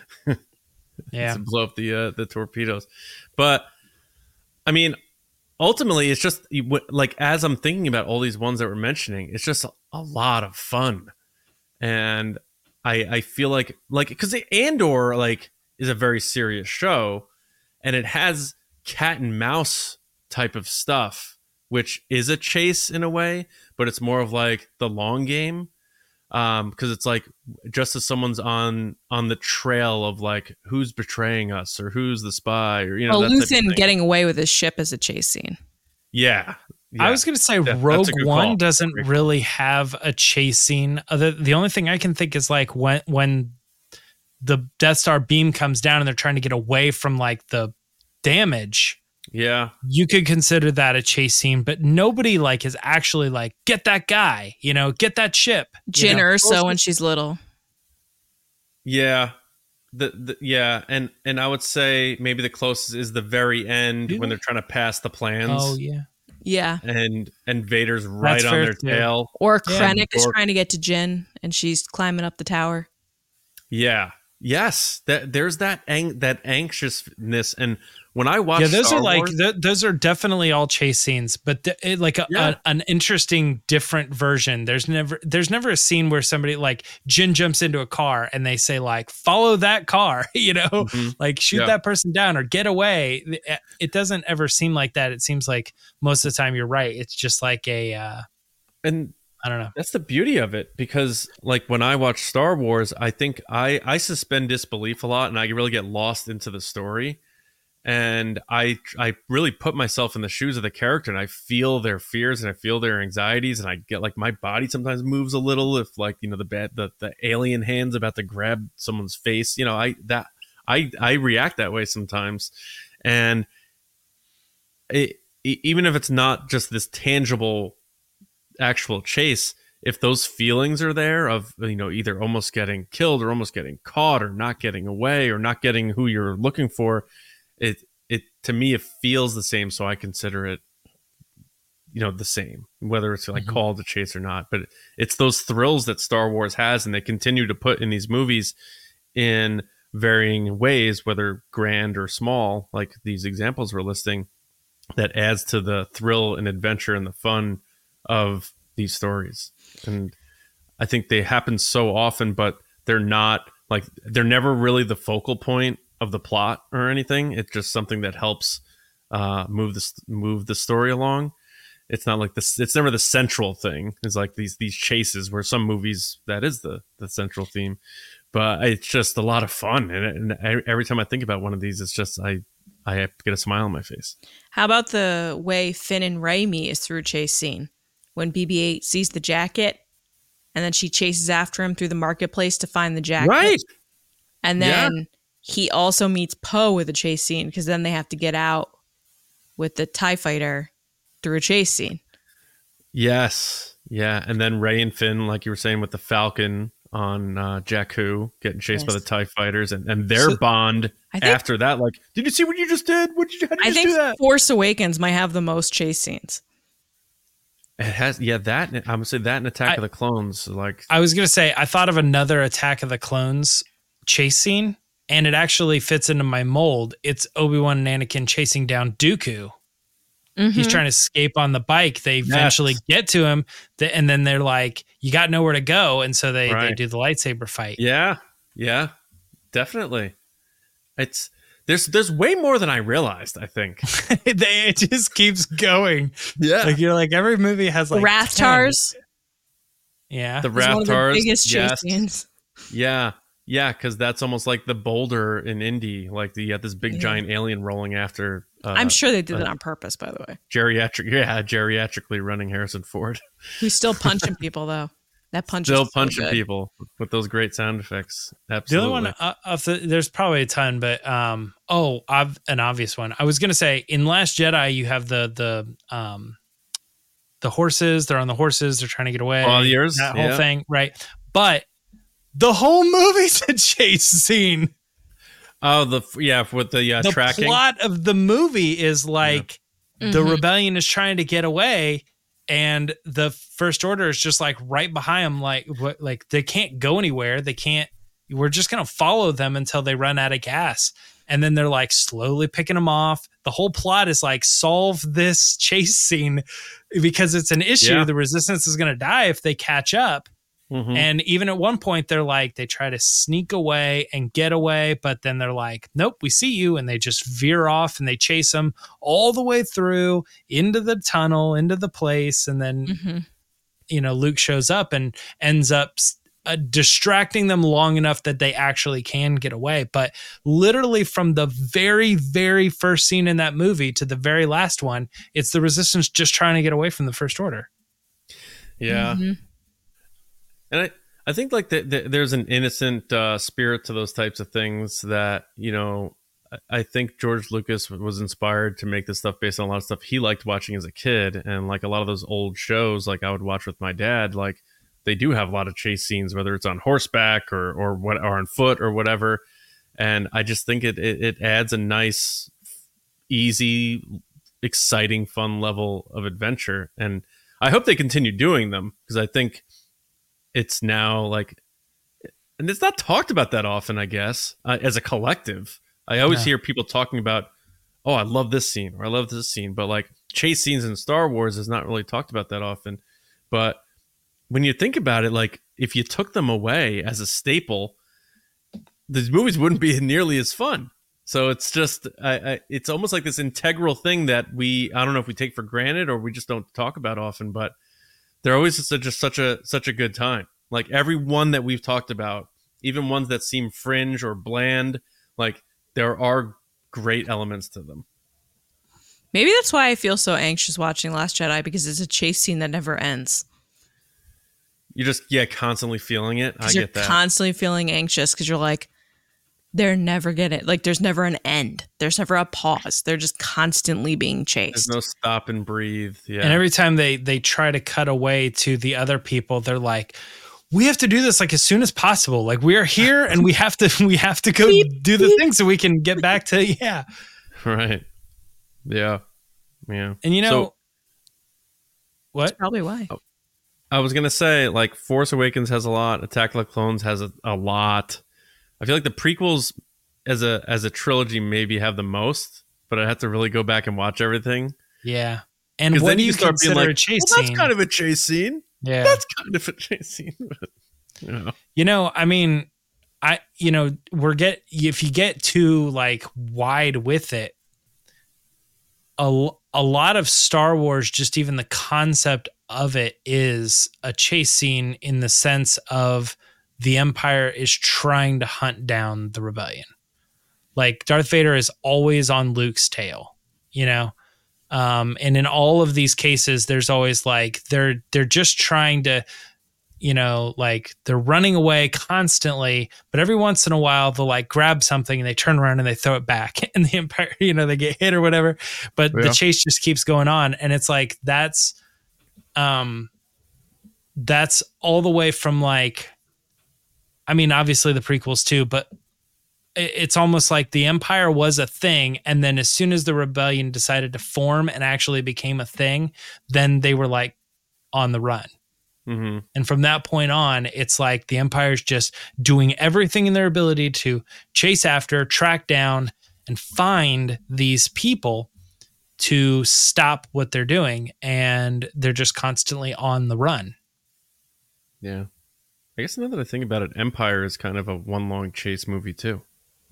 Yeah. To blow up the uh, the torpedoes. But I mean, ultimately, it's just you w- like as I'm thinking about all these ones that we're mentioning, it's just a, a lot of fun, and I I feel like like because Andor like is a very serious show, and it has cat and mouse type of stuff, which is a chase in a way, but it's more of like the long game. Um, because it's like just as someone's on on the trail of like who's betraying us or who's the spy or you know Well, that type of Luthen thing. getting away with his ship as a chase scene. yeah, yeah. I was going to say That- that's Rogue a good One call. doesn't Great call. really have a chase scene. Other, the only thing I can think is like when when the Death Star beam comes down and they're trying to get away from like the damage. yeah You could consider that a chase scene, but nobody like is actually like get that guy, you know, get that ship. you Jyn know? Erso when she's little. yeah the, the yeah and and I would say maybe the closest is the very end Do when they? they're trying to pass the plans. Oh yeah, Yeah. and and Vader's right That's on fair their too. tail. Or Yeah. Krennic is Or- trying to get to Jyn and she's climbing up the tower. Yeah. Yes. That there's that ang- that anxiousness, and when I watch, yeah. Those Star are like Wars- th- those are definitely all chase scenes, but th- it, like a, Yeah. a, an interesting, different version. There's never there's never a scene where somebody like Jin jumps into a car and they say like follow that car, you know, Mhm. like shoot Yeah. that person down or get away. It- It doesn't ever seem like that. It seems like most of the time you're right. It's just like a uh, and I don't know. that's the beauty of it, because like when I watch Star Wars, I think I I suspend disbelief a lot, and I really get lost into the story, and I I really put myself in the shoes of the character, and I feel their fears and I feel their anxieties, and I get like my body sometimes moves a little if like you know the bad the, the alien hands about to grab someone's face, you know I that I I react that way sometimes, and it, e- even if it's not just this tangible actual chase, if those feelings are there of you know either almost getting killed or almost getting caught or not getting away or not getting who you're looking for, it it to me it feels the same, so I consider it you know the same, whether it's like Mhm. called a chase or not. But it's those thrills that Star Wars has, and they continue to put in these movies in varying ways, whether grand or small, like these examples we're listing, that adds to the thrill and adventure and the fun of these stories. And I think they happen so often, but they're not like they're never really the focal point of the plot or anything. It's just something that helps uh, move this move the story along. It's not like this. It's never the central thing. It's like these these chases where some movies that is the the central theme, but it's just a lot of fun. And, and every time I think about one of these, it's just I I get a smile on my face. How about the way Finn and Rey meet is through a chase scene? When B B eight sees the jacket and then she chases after him through the marketplace to find the jacket. Right. And Yeah. then he also meets Poe with a chase scene because then they have to get out with the TIE fighter through a chase scene. Yes. Yeah, and then Ray and Finn, like you were saying, with the Falcon on uh, Jakku, getting chased by the Yes. TIE fighters, and, and their So- bond I think- after that. Like, did you see what you just did? What did you? How did you I just think do that? Force Awakens might have the most chase scenes. It has, yeah. That I'm gonna say that and Attack I- of the Clones. Like, I was gonna say I thought of another Attack of the Clones chase scene, and it actually fits into my mold. It's Obi-Wan and Anakin chasing down Dooku. He's trying to escape on the bike. They eventually Yes. get to him, th- and then they're like, "You got nowhere to go," and so they they Right. do the lightsaber fight. yeah, yeah, definitely. It's there's there's way more than I realized. I think. they, it just keeps going. Yeah, Like you're like every movie has like Rathtars ten. Yeah, the is one of the Rathtars. biggest chase Yes. scenes. Yeah, yeah, because that's almost like the boulder in Indy. Like the, you got this big Yeah. giant alien rolling after. Uh, I'm sure they did uh, that on purpose, by the way. geriatric. Yeah, geriatrically running Harrison Ford. Who's still punching people though? That punch Still is so punching good. people with those great sound effects. the Absolutely. other one uh, of the, there's probably a ton, but um oh, I've an obvious one. I was gonna say in Last Jedi you have the the um the horses. They're on the horses. They're trying to get away. All years, that whole yeah. thing, right? But the whole movie's a chase scene. Oh, the yeah with the uh, The tracking. plot of the movie is like the Mhm. rebellion is trying to get away, and the First Order is just like right behind them. Like what? Like they can't go anywhere. They can't. We're just gonna follow them until they run out of gas, and then they're like slowly picking them off. The whole plot is like solve this chase scene because it's an issue. Yeah. The resistance is gonna die if they catch up. Mhm. And even at one point, they're like, they try to sneak away and get away, but then they're like, nope, we see you. And they just veer off and they chase them all the way through into the tunnel, into the place. And then, Mhm. you know, Luke shows up and ends up uh, distracting them long enough that they actually can get away. But literally from the very, very first scene in that movie to the very last one, it's the resistance just trying to get away from the First Order. Yeah. Mhm. And I, I think like the, the, there's an innocent uh, spirit to those types of things that, you know, I- I think George Lucas was inspired to make this stuff based on a lot of stuff he liked watching as a kid. And like a lot of those old shows, like I would watch with my dad, like they do have a lot of chase scenes, whether it's on horseback or, or what, or on foot or whatever. And I just think it, it, it adds a nice, easy, exciting, fun level of adventure. And I hope they continue doing them because I think it's now like, and it's not talked about that often, I guess, uh, as a collective. I always Yeah. hear people talking about, oh, I love this scene or I love this scene, but like chase scenes in Star Wars is not really talked about that often. But when you think about it, like if you took them away as a staple, the movies wouldn't be nearly as fun. So it's just, I, I, it's almost like this integral thing that we, I don't know if we take for granted or we just don't talk about often, but they're always just, a, just such a such a good time. Like every one that we've talked about, even ones that seem fringe or bland, like there are great elements to them. Maybe that's why I feel so anxious watching Last Jedi, because it's a chase scene that never ends. You just yeah, constantly feeling it. I Because you're get that. constantly feeling anxious because you're like, they're never getting, like, there's never an end. There's never a pause. They're just constantly being There's chased. no stop and breathe. Yeah. And every time they they try to cut away to the other people, they're like, we have to do this like as soon as possible. Like we are here and we have to we have to go do the thing so we can get back to yeah. Right. Yeah. Yeah. And you know So- what? Probably why. I was gonna say, like, Force Awakens has a lot. Attack of the Clones has a, a lot. I feel like the prequels, as a as a trilogy, maybe have the most. But I have to really go back and watch everything. Yeah. And Because what then do you you start being consider like, a chase well, that's scene? kind of a chase scene. yeah. That's kind of a chase scene. But, you know. You know, I mean, I you know, we're get if you get too like wide with it, a, a lot of Star Wars, just even the concept of it is a chase scene in the sense of the Empire is trying to hunt down the rebellion. Like Darth Vader is always on Luke's tail, you know? Um, and in all of these cases, there's always like, they're, they're just trying to, you know, like they're running away constantly, but every once in a while they'll like grab something and they turn around and they throw it back and the Empire, you know, they get hit or whatever, but Yeah. the chase just keeps going on. And it's like, that's, um, that's all the way from like, I mean, obviously the prequels too, but it's almost like the Empire was a thing. And then as soon as the rebellion decided to form and actually became a thing, then they were like on the run. Mm-hmm. And from that point on, it's like the Empire's just doing everything in their ability to chase after, track down, and find these people to stop what they're doing. And they're just constantly on the run. Yeah. I guess another thing about it, Empire is kind of a one long chase movie too.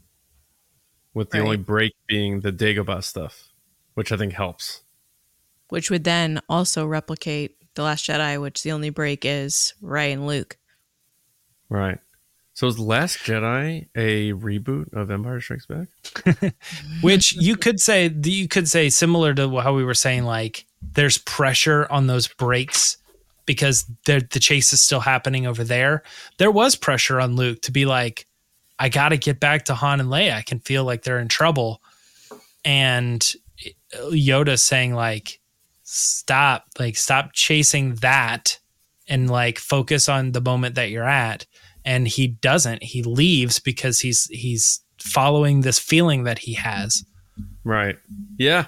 With the Right. only break being the Dagobah stuff, which I think helps. Which would then also replicate The Last Jedi, which the only break is Rey and Luke. Right. So is The Last Jedi a reboot of Empire Strikes Back? Which you could say, you could say similar to how we were saying, like there's pressure on those breaks because the the chase is still happening over there. There was pressure on Luke to be like, I got to get back to Han and Leia. I can feel like they're in trouble. And Yoda saying like, stop, like stop chasing that and like focus on the moment that you're at. And he doesn't, he leaves because he's, he's following this feeling that he has. Right. Yeah.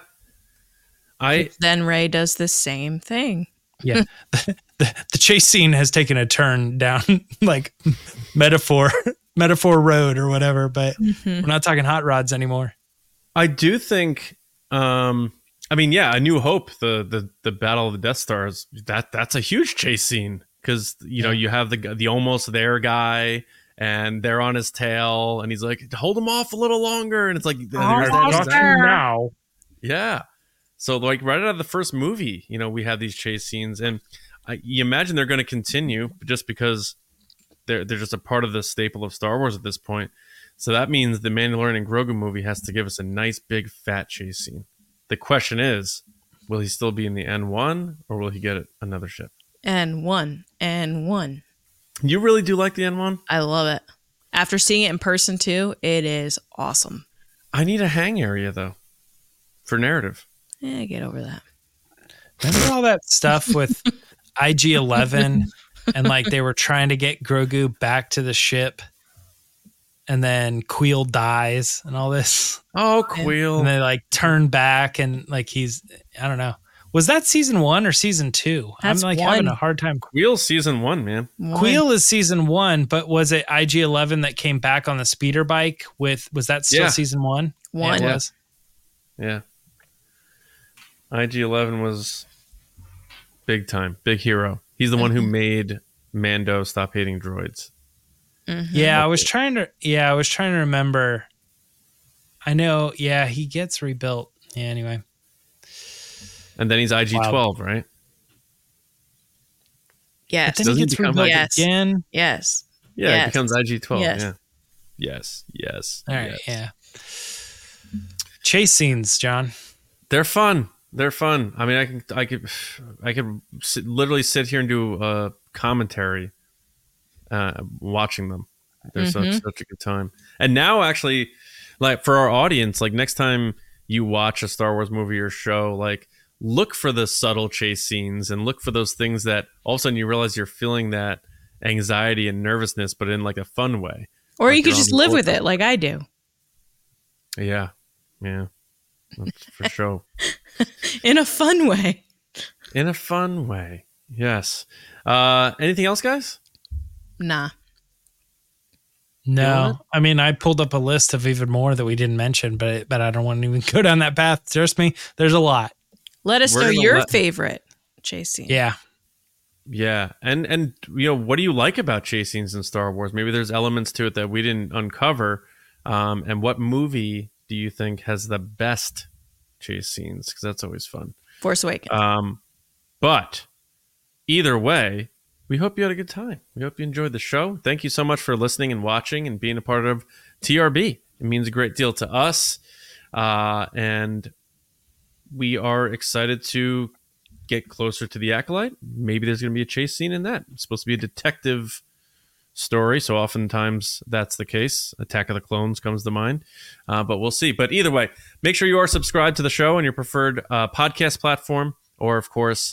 I Then Rey does the same thing. Yeah. the, the, the chase scene has taken a turn down like metaphor, metaphor road or whatever, but Mm-hmm. we're not talking hot rods anymore. I do think um I mean, yeah, A New Hope, the the the Battle of the Death Stars, that that's a huge chase scene because you know you have the the almost there guy and they're on his tail and he's like, hold him off a little longer, and it's like there's that- now. yeah. So like right out of the first movie, you know, we have these chase scenes, and I, you imagine they're going to continue just because they're they're just a part of the staple of Star Wars at this point. So that means the Mandalorian and Grogu movie has to give us a nice big fat chase scene. The question is, will he still be in the N one or will he get another ship? And one. And one. You really do like the N one? I love it. After seeing it in person too, it is awesome. I need a hang area though for narrative. Yeah, get over that. Remember all that stuff with I G eleven and like they were trying to get Grogu back to the ship and then Queel dies and all this. Oh, Queel. And they like turn back and like he's, I don't know. Was that season one or season two? That's I'm like one. having a hard time. Queel season one, man. One. Queel is season one, but was it I G eleven that came back on the speeder bike with, was that still Yeah. season one? One. Yeah, it Yeah. was. Yeah. I G eleven was big time, big hero. He's the one who made Mando stop hating droids. Mm-hmm. Yeah, I was trying to. Yeah, I was trying to remember. I know. Yeah, he gets rebuilt. Yeah. Anyway, And then he's I G twelve, right? Yes. then Doesn't he he gets become rebuilt Yes. again. Yes. Yeah, Yes. it becomes I G twelve. Yes. Yeah. Yes. Yes. All right. yes. Yeah. Chase scenes, John. They're fun. They're fun. I mean, I can, I could, I could sit, literally sit here and do a commentary, uh, watching them. They're Mhm. such such a good time. And now, actually, like for our audience, like next time you watch a Star Wars movie or show, like look for the subtle chase scenes and look for those things that all of a sudden you realize you're feeling that anxiety and nervousness, but in like a fun way. Or Like you could you're on just the live roller with it coaster. like I do. Yeah, yeah, that's for sure. In a fun way. In a fun way. Yes. Uh, anything else, guys? Nah. No, I mean I pulled up a list of even more that we didn't mention, but but I don't want to even go down that path. Trust me, there's a lot. Let us We're know gonna your let- favorite chase scene. Yeah. Yeah, and and you know, what do you like about chase scenes in Star Wars? Maybe there's elements to it that we didn't uncover. Um, and what movie do you think has the best chase scenes? Because that's always fun. Force Awakens. Um, but either way, we hope you had a good time. We hope you enjoyed the show. Thank you so much for listening and watching and being a part of T R B. It means a great deal to us, uh, and we are excited to get closer to the Acolyte. Maybe there's going to be a chase scene in that. It's supposed to be a detective story, so oftentimes that's the case. Attack of the Clones comes to mind, uh, but we'll see. But either way, make sure you are subscribed to the show on your preferred uh, podcast platform, or of course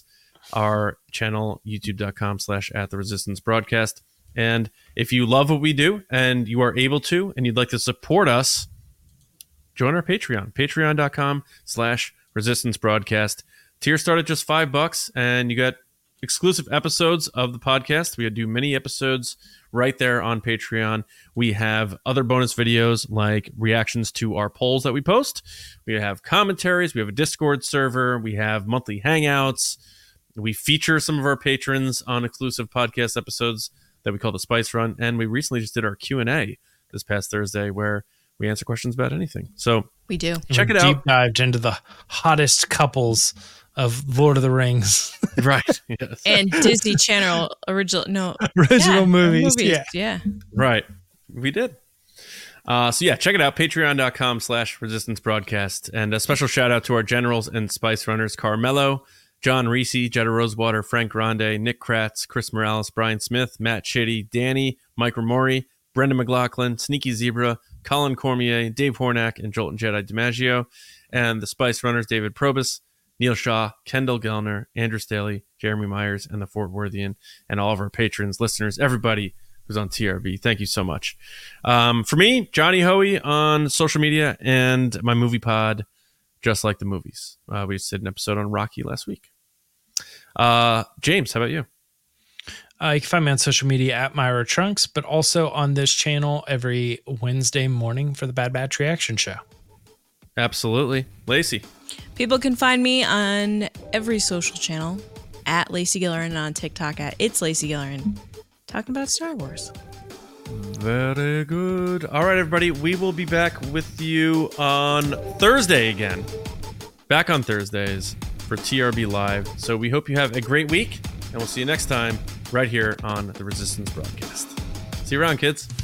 our channel, youtube.com slash at the resistance broadcast. And if you love what we do and you are able to, and you'd like to support us, join our Patreon, patreon.com slash resistance broadcast. Tiers start at just five bucks, and you get exclusive episodes of the podcast. We do many episodes right there on Patreon. We have other bonus videos like reactions to our polls that we post. We have commentaries. We have a Discord server. We have monthly hangouts. We feature some of our patrons on exclusive podcast episodes that we call the Spice Run. And we recently just did our Q and A this past Thursday where we answer questions about anything. So We do. check We it out. Deep dived into the hottest couples of Lord of the Rings. Right. Yes. And Disney Channel original, no, Original yeah, movies. Yeah. yeah. Right. We did. Uh, so yeah, check it out. Patreon.com slash resistance broadcast. And a special shout out to our generals and spice runners, Carmelo, John Reese, Jetta Rosewater, Frank Grande, Nick Kratz, Chris Morales, Brian Smith, Matt Chitty, Danny, Mike Ramori, Brendan McLaughlin, Sneaky Zebra, Colin Cormier, Dave Hornack, and Jolton Jedi DiMaggio. And the spice runners, David Probus, Neil Shaw, Kendall Gellner, Andrew Staley, Jeremy Myers, and the Fort Worthian, and all of our patrons, listeners, everybody who's on T R B. Thank you so much. Um, for me, Johnny Hoey on social media and my movie pod, Just Like the Movies. Uh, we just did an episode on Rocky last week. Uh, James, how about you? Uh, you can find me on social media at Myra Trunks, but also on this channel every Wednesday morning for the Bad Batch Reaction Show. Absolutely. Lacey. People can find me on every social channel at Lacey Gillerin and on TikTok at It's Lacey Gillerin. Talking about Star Wars. Very good. All right, everybody. We will be back with you on Thursday again. Back on Thursdays for T R B Live. So we hope you have a great week, and we'll see you next time right here on the Resistance Broadcast. See you around, kids.